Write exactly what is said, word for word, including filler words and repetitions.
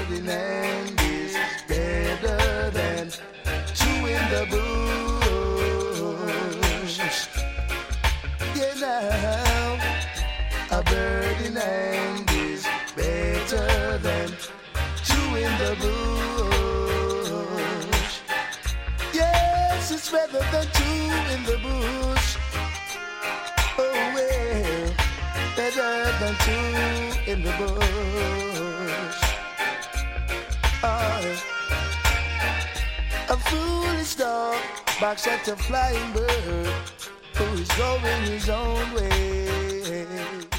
bird in hand is better than two in the bush. Yeah, now a bird in hand is better than two in the bush. Yes, it's better than two in the bush. Oh well, better than two in the bush. Oh, a foolish dog barks at a flying bird who is going his own way.